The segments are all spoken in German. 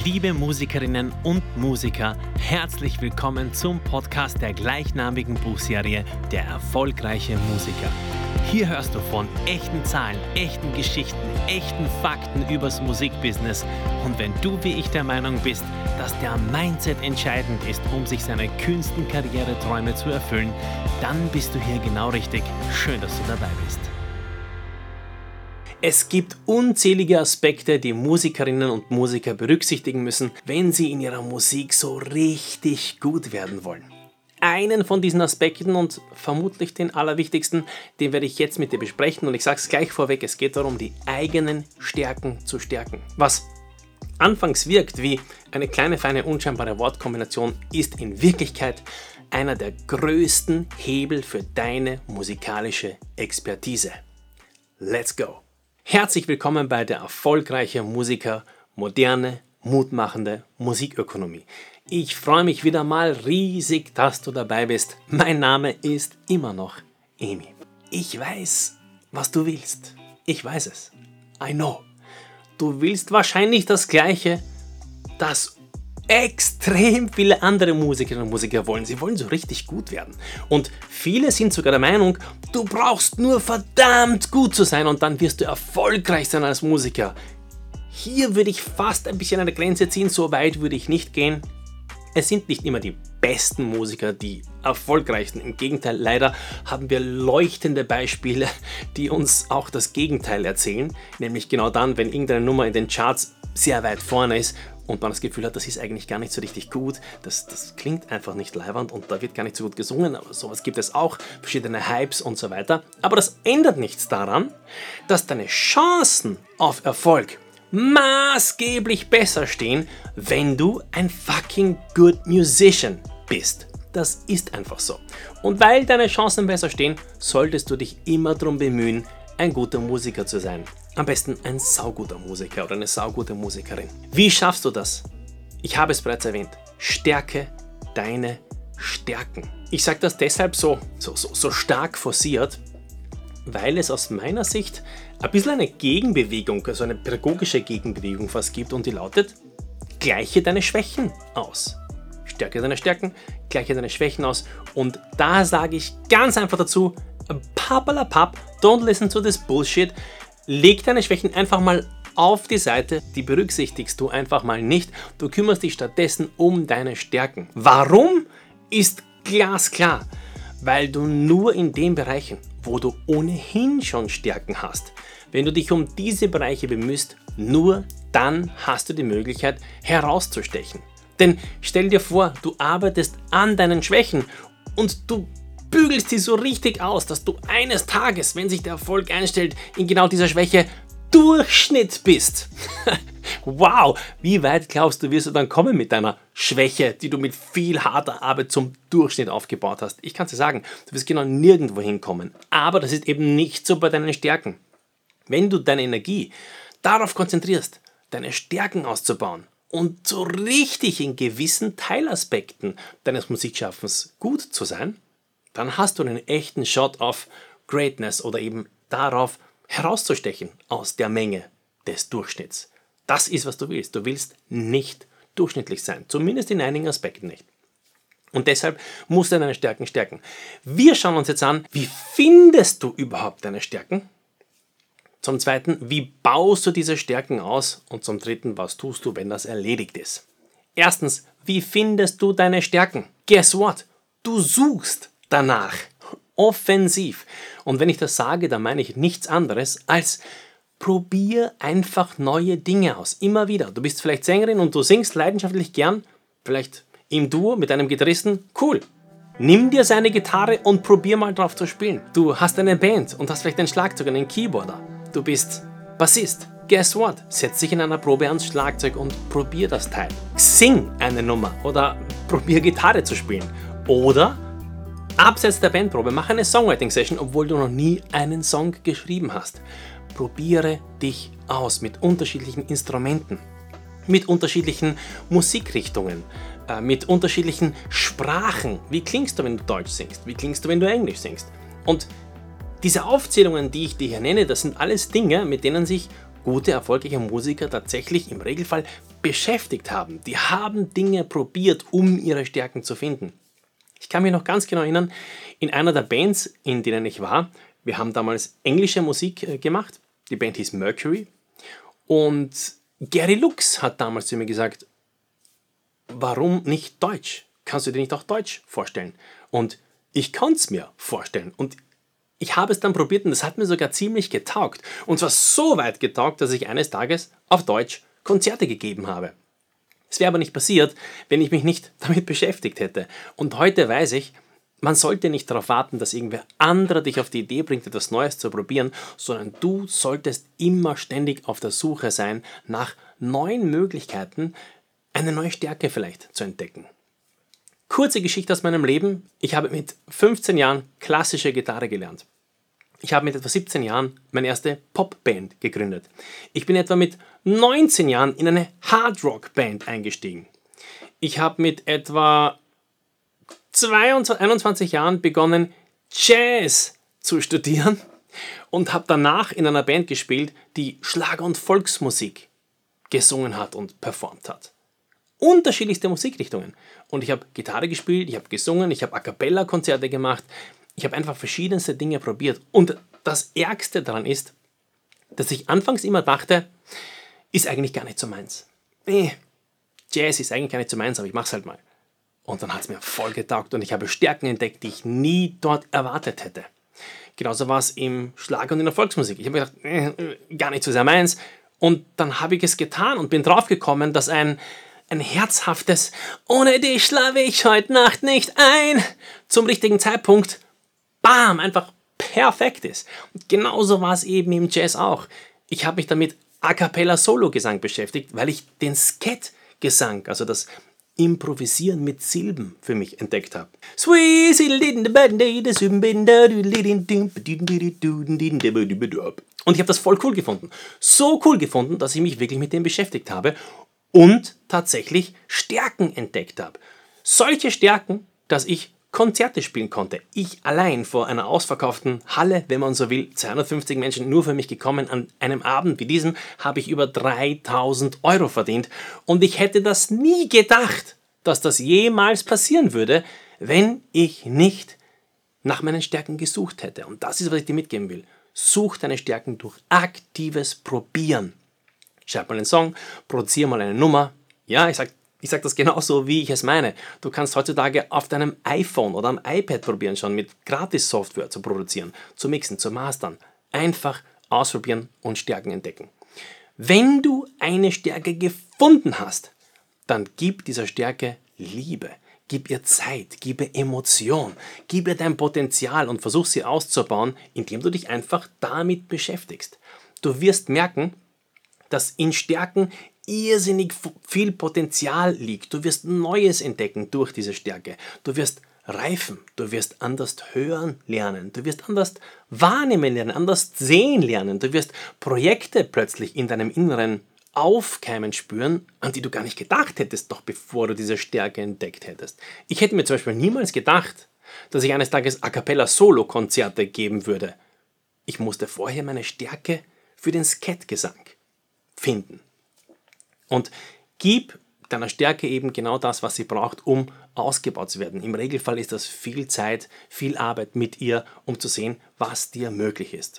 Liebe Musikerinnen und Musiker, herzlich willkommen zum Podcast der gleichnamigen Buchserie Der erfolgreiche Musiker. Hier hörst du von echten Zahlen, echten Geschichten, echten Fakten übers Musikbusiness. Und wenn du wie ich der Meinung bist, dass der Mindset entscheidend ist, um sich seine kühnsten Karriereträume zu erfüllen, dann bist du hier genau richtig. Schön, dass du dabei bist. Es gibt unzählige Aspekte, die Musikerinnen und Musiker berücksichtigen müssen, wenn sie in ihrer Musik so richtig gut werden wollen. Einen von diesen Aspekten und vermutlich den allerwichtigsten, den werde ich jetzt mit dir besprechen und ich sage es gleich vorweg, es geht darum, die eigenen Stärken zu stärken. Was anfangs wirkt wie eine kleine, feine, unscheinbare Wortkombination, ist in Wirklichkeit einer der größten Hebel für deine musikalische Expertise. Let's go! Herzlich willkommen bei der erfolgreiche Musiker, moderne, mutmachende Musikökonomie. Ich freue mich wieder mal riesig, dass du dabei bist. Mein Name ist immer noch Emi. Ich weiß, was du willst. Ich weiß es. I know. Du willst wahrscheinlich das Gleiche, das extrem viele andere Musikerinnen und Musiker wollen. Sie wollen so richtig gut werden. Und viele sind sogar der Meinung, du brauchst nur verdammt gut zu sein und dann wirst du erfolgreich sein als Musiker. Hier würde ich fast ein bisschen eine Grenze ziehen, so weit würde ich nicht gehen. Es sind nicht immer die besten Musiker, die erfolgreichsten. Im Gegenteil, leider haben wir leuchtende Beispiele, die uns auch das Gegenteil erzählen. Nämlich genau dann, wenn irgendeine Nummer in den Charts sehr weit vorne ist und man das Gefühl hat, das ist eigentlich gar nicht so richtig gut, das klingt einfach nicht leiwand und da wird gar nicht so gut gesungen, aber sowas gibt es auch, verschiedene Hypes und so weiter. Aber das ändert nichts daran, dass deine Chancen auf Erfolg maßgeblich besser stehen, wenn du ein fucking good musician bist. Das ist einfach so. Und weil deine Chancen besser stehen, solltest du dich immer darum bemühen, ein guter Musiker zu sein. Am besten ein sauguter Musiker oder eine saugute Musikerin. Wie schaffst du das? Ich habe es bereits erwähnt. Stärke deine Stärken. Ich sage das deshalb so stark forciert, weil es aus meiner Sicht ein bisschen eine Gegenbewegung, also eine pädagogische Gegenbewegung fast gibt und die lautet, gleiche deine Schwächen aus. Stärke deine Stärken, gleiche deine Schwächen aus und da sage ich ganz einfach dazu, papalapap, don't listen to this bullshit, leg deine Schwächen einfach mal auf die Seite, die berücksichtigst du einfach mal nicht, du kümmerst dich stattdessen um deine Stärken. Warum? Ist glasklar, weil du nur in den Bereichen, wo du ohnehin schon Stärken hast, wenn du dich um diese Bereiche bemühst, nur dann hast du die Möglichkeit herauszustechen. Denn stell dir vor, du arbeitest an deinen Schwächen und du bügelst sie so richtig aus, dass du eines Tages, wenn sich der Erfolg einstellt, in genau dieser Schwäche Durchschnitt bist. Wow, wie weit glaubst du, wirst du dann kommen mit deiner Schwäche, die du mit viel harter Arbeit zum Durchschnitt aufgebaut hast? Ich kann dir sagen, du wirst genau nirgendwo hinkommen. Aber das ist eben nicht so bei deinen Stärken. Wenn du deine Energie darauf konzentrierst, deine Stärken auszubauen und so richtig in gewissen Teilaspekten deines Musikschaffens gut zu sein, dann hast du einen echten Shot auf Greatness oder eben darauf herauszustechen aus der Menge des Durchschnitts. Das ist, was du willst. Du willst nicht durchschnittlich sein, zumindest in einigen Aspekten nicht. Und deshalb musst du deine Stärken stärken. Wir schauen uns jetzt an, wie findest du überhaupt deine Stärken? Zum Zweiten, wie baust du diese Stärken aus? Und zum Dritten, was tust du, wenn das erledigt ist? Erstens, wie findest du deine Stärken? Guess what? Du suchst danach. Offensiv. Und wenn ich das sage, dann meine ich nichts anderes als probier einfach neue Dinge aus. Immer wieder. Du bist vielleicht Sängerin und du singst leidenschaftlich gern, vielleicht im Duo mit einem Gitarristen. Cool. Nimm dir seine Gitarre und probier mal drauf zu spielen. Du hast eine Band und hast vielleicht einen Schlagzeuger, einen Keyboarder. Du bist Bassist. Guess what? Setz dich in einer Probe ans Schlagzeug und probier das Teil. Sing eine Nummer oder probier Gitarre zu spielen. Oder abseits der Bandprobe, mach eine Songwriting-Session, obwohl du noch nie einen Song geschrieben hast. Probiere dich aus mit unterschiedlichen Instrumenten, mit unterschiedlichen Musikrichtungen, mit unterschiedlichen Sprachen. Wie klingst du, wenn du Deutsch singst? Wie klingst du, wenn du Englisch singst? Und diese Aufzählungen, die ich dir hier nenne, das sind alles Dinge, mit denen sich gute, erfolgreiche Musiker tatsächlich im Regelfall beschäftigt haben. Die haben Dinge probiert, um ihre Stärken zu finden. Ich kann mich noch ganz genau erinnern, in einer der Bands, in denen ich war, wir haben damals englische Musik gemacht. Die Band hieß Mercury. Und Gary Lux hat damals zu mir gesagt, warum nicht Deutsch? Kannst du dir nicht auch Deutsch vorstellen? Und ich konnte es mir vorstellen. Und ich habe es dann probiert und es hat mir sogar ziemlich getaugt. Und zwar so weit getaugt, dass ich eines Tages auf Deutsch Konzerte gegeben habe. Es wäre aber nicht passiert, wenn ich mich nicht damit beschäftigt hätte. Und heute weiß ich, man sollte nicht darauf warten, dass irgendwer anderer dich auf die Idee bringt, etwas Neues zu probieren, sondern du solltest immer ständig auf der Suche sein nach neuen Möglichkeiten, eine neue Stärke vielleicht zu entdecken. Kurze Geschichte aus meinem Leben. Ich habe mit 15 Jahren klassische Gitarre gelernt. Ich habe mit etwa 17 Jahren meine erste Popband gegründet. Ich bin etwa mit 19 Jahren in eine Hardrock-Band eingestiegen. Ich habe mit etwa 21 Jahren begonnen, Jazz zu studieren und habe danach in einer Band gespielt, die Schlager- und Volksmusik gesungen hat und performt hat. Unterschiedlichste Musikrichtungen. Und ich habe Gitarre gespielt, ich habe gesungen, ich habe A-Cappella-Konzerte gemacht. Ich habe einfach verschiedenste Dinge probiert. Und das Ärgste daran ist, dass ich anfangs immer dachte, ist eigentlich gar nicht so meins. Jazz ist eigentlich gar nicht so meins, aber ich mache es halt mal. Und dann hat es mir voll getaugt und ich habe Stärken entdeckt, die ich nie dort erwartet hätte. Genauso war es im Schlager und in der Volksmusik. Ich habe mir gedacht, gar nicht so sehr meins. Und dann habe ich es getan und bin draufgekommen, dass ein herzhaftes „Ohne dich schlafe ich heute Nacht nicht ein" zum richtigen Zeitpunkt, bam, einfach perfekt ist. Und genauso war es eben im Jazz auch. Ich habe mich damit A-Cappella-Solo-Gesang beschäftigt, weil ich den Skat-Gesang, also das Improvisieren mit Silben für mich entdeckt habe. Und ich habe das voll cool gefunden. So cool gefunden, dass ich mich wirklich mit dem beschäftigt habe und tatsächlich Stärken entdeckt habe. Solche Stärken, dass ich Konzerte spielen konnte. Ich allein vor einer ausverkauften Halle, wenn man so will, 250 Menschen nur für mich gekommen. An einem Abend wie diesem habe ich über 3.000 Euro verdient. Und ich hätte das nie gedacht, dass das jemals passieren würde, wenn ich nicht nach meinen Stärken gesucht hätte. Und das ist, was ich dir mitgeben will. Such deine Stärken durch aktives Probieren. Schreib mal einen Song, produziere mal eine Nummer. Ja, ich sag das genauso, wie ich es meine. Du kannst heutzutage auf deinem iPhone oder am iPad probieren, schon mit Gratis-Software zu produzieren, zu mixen, zu mastern. Einfach ausprobieren und Stärken entdecken. Wenn du eine Stärke gefunden hast, dann gib dieser Stärke Liebe. Gib ihr Zeit, gib ihr Emotion, gib ihr dein Potenzial und versuch sie auszubauen, indem du dich einfach damit beschäftigst. Du wirst merken, dass in Stärken irrsinnig viel Potenzial liegt. Du wirst Neues entdecken durch diese Stärke. Du wirst reifen, du wirst anders hören lernen, du wirst anders wahrnehmen lernen, anders sehen lernen. Du wirst Projekte plötzlich in deinem Inneren aufkeimen spüren, an die du gar nicht gedacht hättest, doch bevor du diese Stärke entdeckt hättest. Ich hätte mir zum Beispiel niemals gedacht, dass ich eines Tages A-Cappella-Solo-Konzerte geben würde. Ich musste vorher meine Stärke für den Skat-Gesang finden. Und gib deiner Stärke eben genau das, was sie braucht, um ausgebaut zu werden. Im Regelfall ist das viel Zeit, viel Arbeit mit ihr, um zu sehen, was dir möglich ist.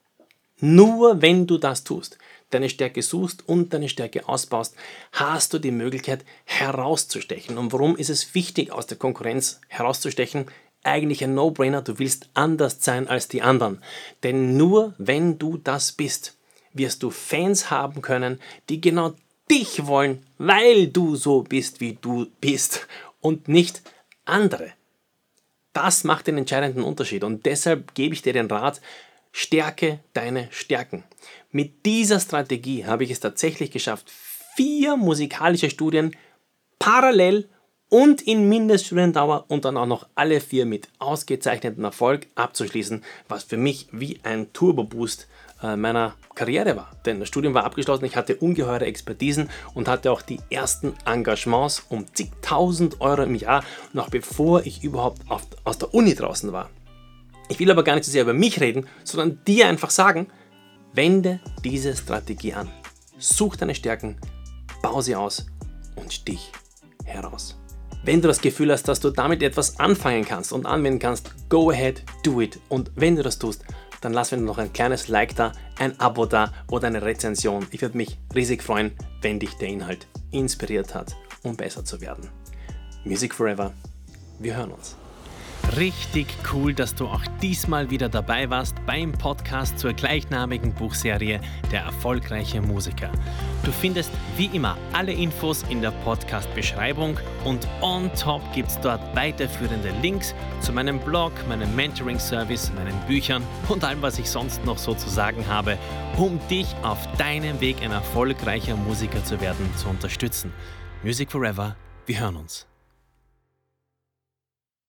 Nur wenn du das tust, deine Stärke suchst und deine Stärke ausbaust, hast du die Möglichkeit herauszustechen. Und warum ist es wichtig, aus der Konkurrenz herauszustechen? Eigentlich ein No-Brainer, du willst anders sein als die anderen. Denn nur wenn du das bist, wirst du Fans haben können, die genau dich wollen, weil du so bist, wie du bist und nicht andere. Das macht den entscheidenden Unterschied und deshalb gebe ich dir den Rat, stärke deine Stärken. Mit dieser Strategie habe ich es tatsächlich geschafft, 4 musikalische Studien parallel und in Mindeststudiendauer und dann auch noch alle 4 mit ausgezeichnetem Erfolg abzuschließen, was für mich wie ein Turbo-Boost meiner Karriere war. Denn das Studium war abgeschlossen, ich hatte ungeheure Expertisen und hatte auch die ersten Engagements um zigtausend Euro im Jahr, noch bevor ich überhaupt aus der Uni draußen war. Ich will aber gar nicht so sehr über mich reden, sondern dir einfach sagen, Wende diese Strategie an. Such deine Stärken, bau sie aus und stich heraus. Wenn du das Gefühl hast, dass du damit etwas anfangen kannst und anwenden kannst, go ahead, do it. Und wenn du das tust, dann lass mir noch ein kleines Like da, ein Abo da oder eine Rezension. Ich würde mich riesig freuen, wenn dich der Inhalt inspiriert hat, um besser zu werden. Music Forever, wir hören uns. Richtig cool, dass du auch diesmal wieder dabei warst beim Podcast zur gleichnamigen Buchserie Der erfolgreiche Musiker. Du findest wie immer alle Infos in der Podcast-Beschreibung und on top gibt es dort weiterführende Links zu meinem Blog, meinem Mentoring-Service, meinen Büchern und allem, was ich sonst noch so zu sagen habe, um dich auf deinem Weg ein erfolgreicher Musiker zu werden, zu unterstützen. Music Forever, wir hören uns.